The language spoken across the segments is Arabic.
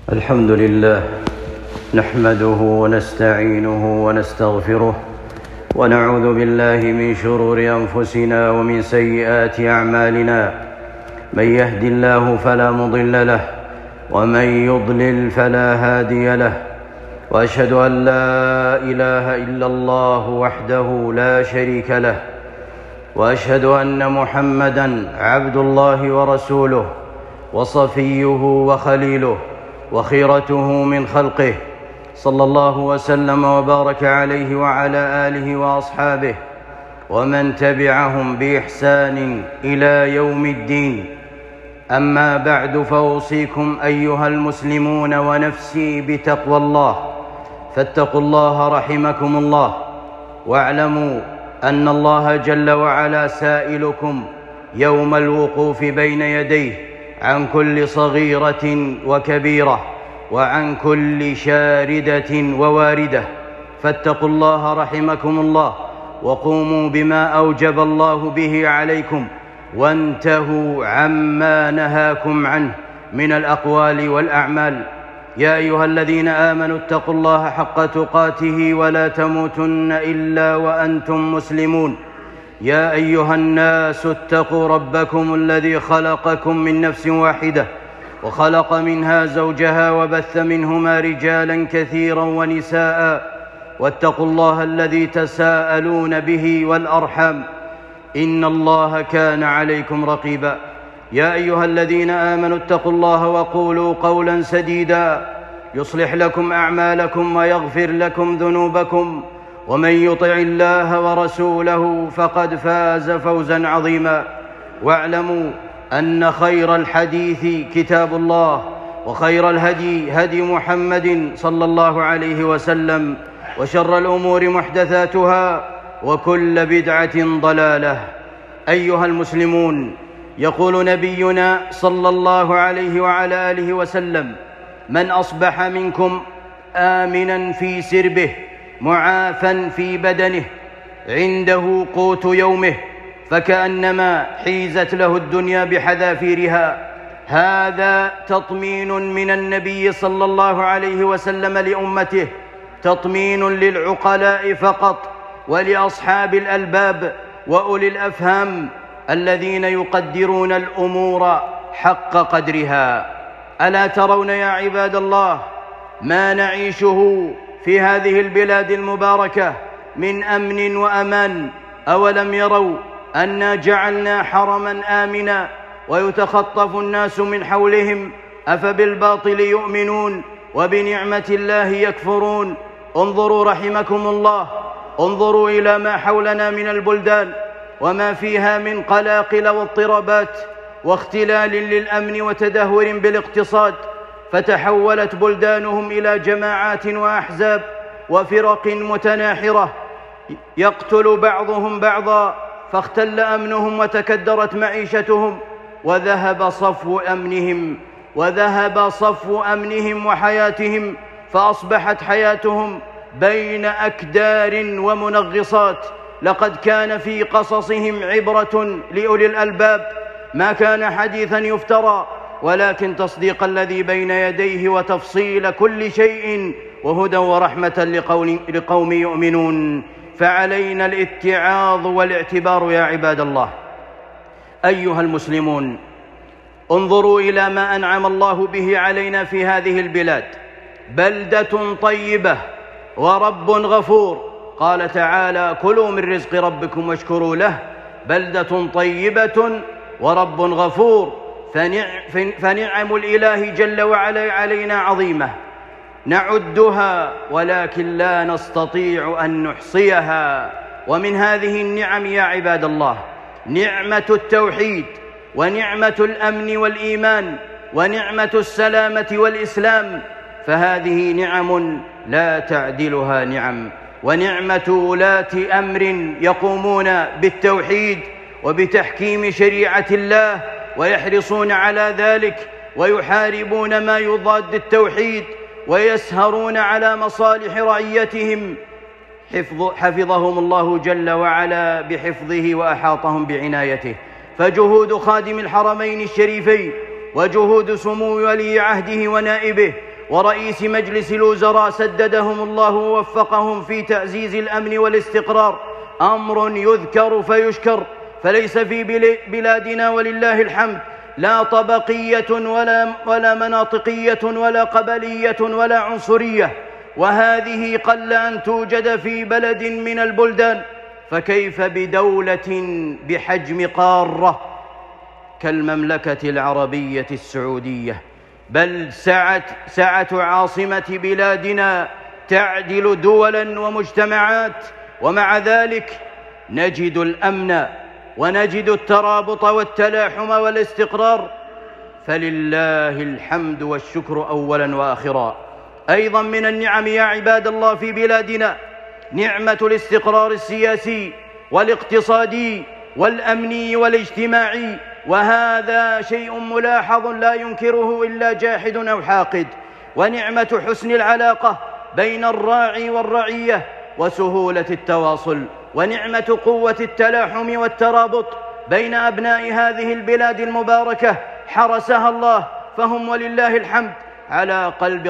الحمد لله نحمده ونستعينه ونستغفره ونعوذ بالله من شرور أنفسنا ومن سيئات أعمالنا. من يهد الله فلا مضل له ومن يضلل فلا هادي له، وأشهد أن لا إله إلا الله وحده لا شريك له، وأشهد أن محمدًا عبد الله ورسوله وصفيه وخليله وخيرته من خلقه، صلى الله وسلم وبارك عليه وعلى آله وأصحابه ومن تبعهم بإحسان إلى يوم الدين. أما بعد، فأوصيكم أيها المسلمون ونفسي بتقوى الله، فاتقوا الله رحمكم الله، واعلموا أن الله جل وعلا سائلكم يوم الوقوف بين يديه عن كل صغيرة وكبيرة وعن كل شاردة وواردة، فاتقوا الله رحمكم الله وقوموا بما أوجب الله به عليكم، وانتهوا عما نهاكم عنه من الأقوال والأعمال. يا أيها الذين آمنوا اتقوا الله حق تقاته ولا تموتن إلا وأنتم مسلمون. يا أيها الناس اتقوا ربكم الذي خلقكم من نفس واحدة وخلق منها زوجها وبث منهما رجالا كثيرا ونساء، واتقوا الله الذي تساءلون به والأرحام، إن الله كان عليكم رقيبا. يا أيها الذين آمنوا اتقوا الله وقولوا قولا سديدا يصلح لكم أعمالكم ويغفر لكم ذنوبكم، ومن يطع الله ورسوله فقد فاز فوزا عظيما. واعلموا أن خير الحديث كتاب الله، وخير الهدي هدي محمد صلى الله عليه وسلم، وشر الأمور محدثاتها، وكل بدعة ضلالة. أيها المسلمون، يقول نبينا صلى الله عليه وعلى آله وسلم: من أصبح منكم آمنا في سربه معافا في بدنه عنده قوت يومه فكأنما حيزت له الدنيا بحذافيرها. هذا تطمين من النبي صلى الله عليه وسلم لأمته، تطمين للعقلاء فقط، ولأصحاب الألباب وأولي الأفهام الذين يقدرون الأمور حق قدرها. ألا ترون يا عباد الله ما نعيشه في هذه البلاد المباركة من أمن وأمان؟ أولم يروا أنا جعلنا حرما آمنا ويتخطف الناس من حولهم، أفبالباطل يؤمنون وبنعمة الله يكفرون؟ انظروا رحمكم الله، انظروا إلى ما حولنا من البلدان وما فيها من قلاقل واضطرابات واختلال للأمن وتدهور بالاقتصاد، فتحولت بلدانهم إلى جماعات وأحزاب وفرق متناحرة يقتل بعضهم بعضا، فاختل أمنهم وتكدرت معيشتهم، وذهب صفو أمنهم وحياتهم، فأصبحت حياتهم بين أكدار ومنغصات. لقد كان في قصصهم عبرة لأولي الألباب، ما كان حديثا يفترى، ولكن تصديق الذي بين يديه وتفصيل كل شيء وهدى ورحمة لقوم يؤمنون. فعلينا الاتعاظ والاعتبار يا عباد الله. أيها المسلمون، انظروا إلى ما أنعم الله به علينا في هذه البلاد، بلدة طيبة ورب غفور. قال تعالى: كلوا من رزق ربكم واشكروا له، بلدة طيبة ورب غفور. فنعم الإله جل وعلا علينا عظيمة نعدها ولكن لا نستطيع أن نحصيها. ومن هذه النعم يا عباد الله نعمة التوحيد، ونعمة الأمن والإيمان، ونعمة السلامة والإسلام، فهذه نعم لا تعدلها نعم. ونعمة ولاة أمر يقومون بالتوحيد وبتحكيم شريعة الله ويحرصون على ذلك، ويحاربون ما يضاد التوحيد، ويسهرون على مصالح رعيتهم، حفظهم الله جل وعلا بحفظه وأحاطهم بعنايته. فجهود خادم الحرمين الشريفين وجهود سمو ولي عهده ونائبه ورئيس مجلس الوزراء سددهم الله ووفقهم في تعزيز الأمن والاستقرار أمر يذكر فيشكر، فليس في بلادنا ولله الحمد لا طبقية ولا مناطقية ولا قبلية ولا عنصرية، وهذه قل أن توجد في بلد من البلدان، فكيف بدولة بحجم قارة كالمملكة العربية السعودية؟ بل سعة عاصمة بلادنا تعدل دولا ومجتمعات، ومع ذلك نجد الأمن ونجد الترابط والتلاحم والاستقرار، فلله الحمد والشكر أولا وآخرا. أيضا من النعم يا عباد الله في بلادنا نعمة الاستقرار السياسي والاقتصادي والأمني والاجتماعي، وهذا شيء ملاحظ لا ينكره إلا جاحد أو حاقد، ونعمة حسن العلاقة بين الراعي والرعية وسهولة التواصل، ونعمة قوة التلاحم والترابط بين أبناء هذه البلاد المباركة حرسها الله، فهم ولله الحمد على قلب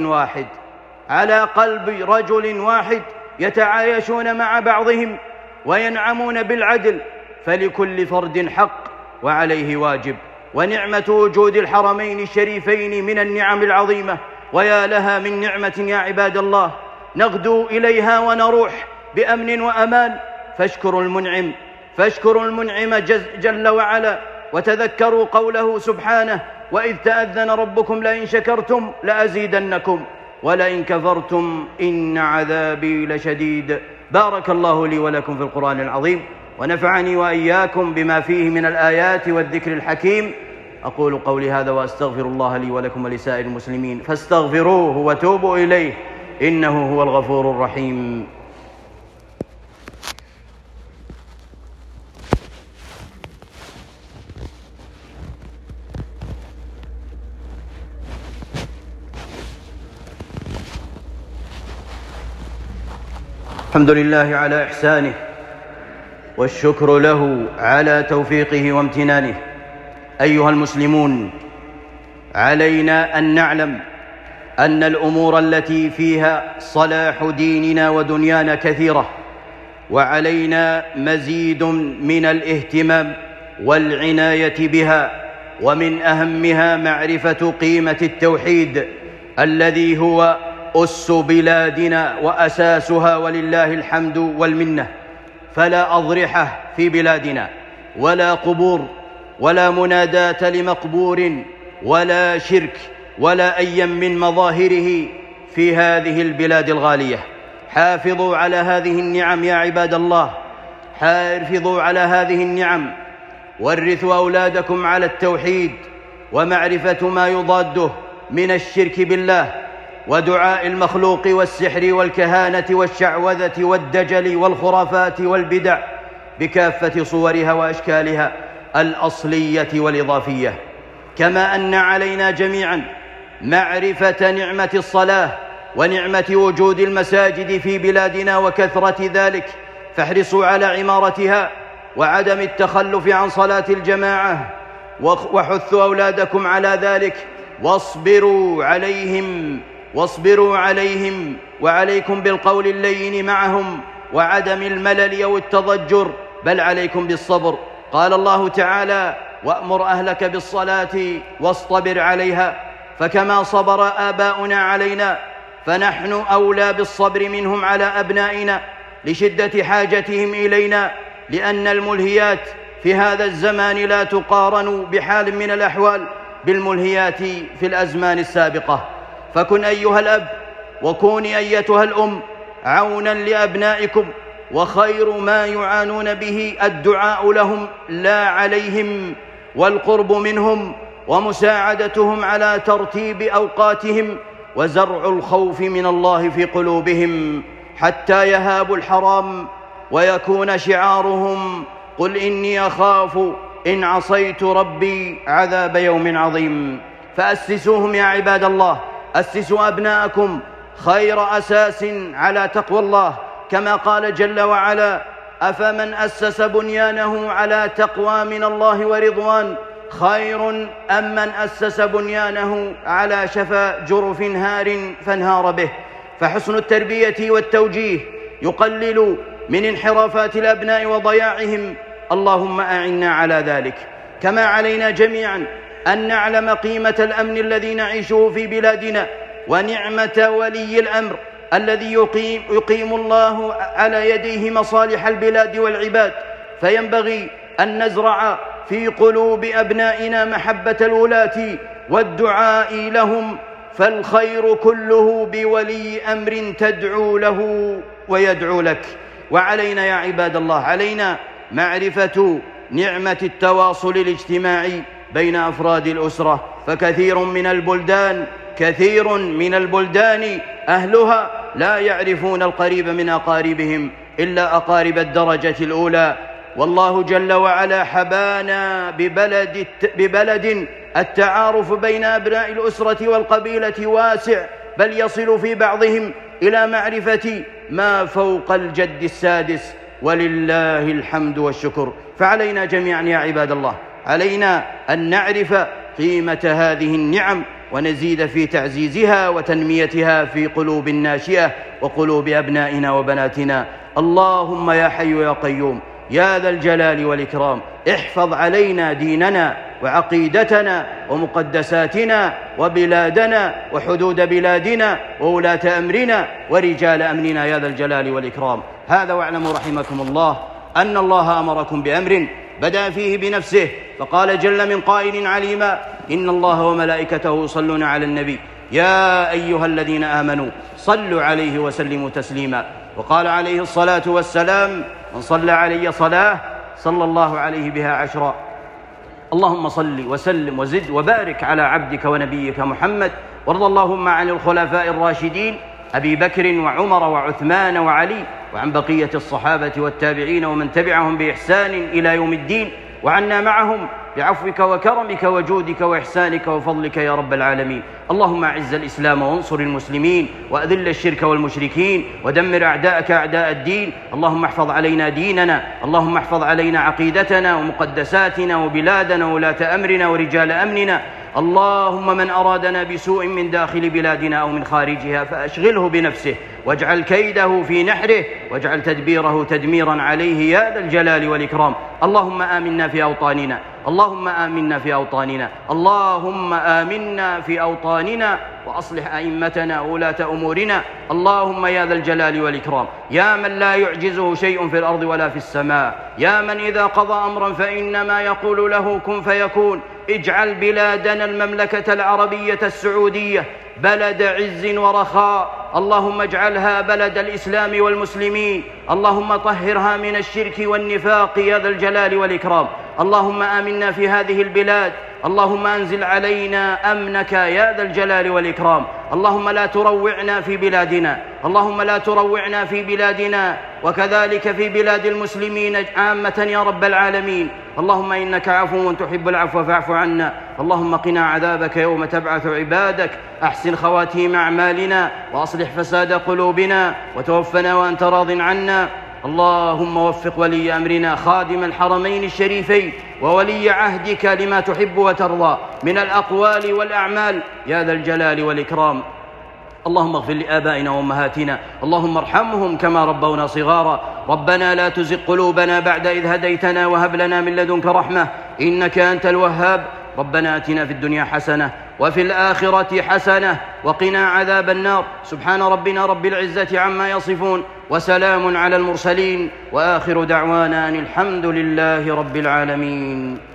رجل واحد يتعايشون مع بعضهم وينعمون بالعدل، فلكل فرد حق وعليه واجب. ونعمة وجود الحرمين الشريفين من النعم العظيمة، ويا لها من نعمة يا عباد الله نغدو إليها ونروح بأمن وأمان، فاشكروا المنعم جل وعلا، وتذكروا قوله سبحانه: وإذ تأذن ربكم لئن شكرتم لأزيدنكم ولئن كفرتم إن عذابي لشديد. بارك الله لي ولكم في القرآن العظيم، ونفعني وإياكم بما فيه من الآيات والذكر الحكيم. أقول قولي هذا وأستغفر الله لي ولكم ولسائر المسلمين، فاستغفروه وتوبوا إليه إنه هو الغفور الرحيم. الحمد لله على إحسانه، والشكر له على توفيقه وامتنانه. أيها المسلمون، علينا أن نعلم أن الأمور التي فيها صلاح ديننا ودنيانا كثيرة، وعلينا مزيد من الاهتمام والعناية بها، ومن أهمها معرفة قيمة التوحيد الذي هو أس بلادنا وأساسها ولله الحمد والمنة. فلا أضرحة في بلادنا، ولا قبور، ولا مناداة لمقبور، ولا شرك، ولا أي من مظاهره في هذه البلاد الغالية. حافظوا على هذه النعم يا عباد الله، حافظوا على هذه النعم، ورثوا أولادكم على التوحيد ومعرفة ما يضاده من الشرك بالله ودعاء المخلوق والسحر والكهانة والشعوذة والدجل والخرافات والبدع بكافة صورها وأشكالها الأصلية والإضافية. كما أن علينا جميعا معرفة نعمة الصلاة ونعمة وجود المساجد في بلادنا وكثرة ذلك، فاحرصوا على عمارتها وعدم التخلف عن صلاة الجماعة، وحثوا أولادكم على ذلك، واصبروا عليهم وعليكم بالقول اللين معهم وعدم الملل أو التضجر، بل عليكم بالصبر. قال الله تعالى: وأمر أهلك بالصلاة واصطبر عليها. فكما صبر آباؤنا علينا، فنحن أولى بالصبر منهم على أبنائنا لشدة حاجتهم إلينا، لأن الملهيات في هذا الزمان لا تقارن بحال من الأحوال بالملهيات في الأزمان السابقة. فكن أيها الأب وكوني أيتها الأم عونا لأبنائكم، وخير ما يعانون به الدعاء لهم لا عليهم، والقرب منهم ومساعدتهم على ترتيب أوقاتهم، وزرع الخوف من الله في قلوبهم حتى يهابوا الحرام، ويكون شعارهم: قل إني أخاف إن عصيت ربي عذاب يوم عظيم. فأسسوهم يا عباد الله، أسسوا أبناءكم خير أساس على تقوى الله، كما قال جل وعلا: أفمن أسس بنيانه على تقوى من الله ورضوان خير أم من أسس بنيانه على شفا جرف هار فانهار به. فحسن التربية والتوجيه يقلل من انحرافات الأبناء وضياعهم. اللهم أعنا على ذلك. كما علينا جميعا أن نعلم قيمة الأمن الذي نعيشه في بلادنا، ونعمة ولي الأمر الذي يقيم الله على يديه مصالح البلاد والعباد. فينبغي أن نزرع في قلوب أبنائنا محبة الولاة والدعاء لهم، فالخير كله بولي أمر تدعو له ويدعو لك. وعلينا يا عباد الله، علينا معرفة نعمة التواصل الاجتماعي بين أفراد الأسرة. فكثير من البلدان أهلها لا يعرفون القريب من أقاربهم إلا أقارب الدرجة الأولى. والله جل وعلا حبانا ببلد التعارف بين أبناء الأسرة والقبيلة واسع، بل يصل في بعضهم إلى معرفة ما فوق الجد السادس، ولله الحمد والشكر. فعلينا جميعا يا عباد الله، علينا أن نعرف قيمة هذه النعم ونزيد في تعزيزها وتنميتها في قلوب الناشئة وقلوب أبنائنا وبناتنا. اللهم يا حي يا قيوم يا ذا الجلال والإكرام، احفظ علينا ديننا وعقيدتنا ومقدساتنا وبلادنا وحدود بلادنا وولاة أمرنا ورجال أمننا يا ذا الجلال والإكرام. هذا واعلموا رحمكم الله أن الله أمركم بأمر بدأ فيه بنفسه، فقال جل من قائل عليما: إن الله وملائكته يصلون على النبي يا أيها الذين آمنوا صلوا عليه وسلموا تسليما. وقال عليه الصلاة والسلام: من صلى علي صلاة صلى الله عليه بها 10. اللهم صل وسلم وزد وبارك على عبدك ونبيك محمد. وارض اللهم عن الخلفاء الراشدين أبي بكر وعمر وعثمان وعلي، وعن بقية الصحابة والتابعين ومن تبعهم بإحسان إلى يوم الدين، وعنا معهم بعفوك وكرمك وجودك وإحسانك وفضلك يا رب العالمين. اللهم أعز الإسلام وانصر المسلمين، وأذل الشرك والمشركين، ودمر أعداءك أعداء الدين. اللهم احفظ علينا ديننا، اللهم احفظ علينا عقيدتنا ومقدساتنا وبلادنا وولاة أمرنا ورجال أمننا. اللهم من أرادنا بسوء من داخل بلادنا أو من خارجها فأشغله بنفسه، واجعل كيده في نحره، واجعل تدبيره تدميرا عليه يا ذا الجلال والإكرام. اللهم آمنا في أوطاننا، اللهم آمنا في أوطاننا، اللهم آمنا في أوطاننا، وأصلح أئمتنا وولاة أمورنا. اللهم يا ذا الجلال والإكرام، يا من لا يعجزه شيء في الأرض ولا في السماء، يا من إذا قضى أمرا فإنما يقول له كن فيكون. اجعل بلادنا المملكة العربية السعودية بلد عز ورخاء، اللهم اجعلها بلد الإسلام والمسلمين، اللهم طهرها من الشرك والنفاق يا ذا الجلال والإكرام. اللهم آمنا في هذه البلاد، اللهم أنزل علينا أمنك يا ذا الجلال والإكرام. اللهم لا تروعنا في بلادنا، اللهم لا تروعنا في بلادنا، وكذلك في بلاد المسلمين عامة يا رب العالمين. اللهم إنك عفو تحب العفو فاعف عنا. اللهم قنا عذابك يوم تبعث عبادك. أحسن خواتيم أعمالنا، وأصلح فساد قلوبنا، وتوفنا وأنت راض عنا. اللهم وفق ولي أمرنا خادم الحرمين الشريفين وولي عهدك لما تحب وترضى من الأقوال والأعمال يا ذا الجلال والإكرام. اللهم اغفر لآبائنا وأمهاتنا، اللهم ارحمهم كما ربونا صغارا. ربنا لا تزغ قلوبنا بعد إذ هديتنا، وهب لنا من لدنك رحمة إنك أنت الوهاب. ربنا آتنا في الدنيا حسنة وفي الآخرة حسنة وقنا عذاب النار. سبحان ربنا رب العزة عما يصفون، وسلام على المرسلين، وآخر دعوانا أن الحمد لله رب العالمين.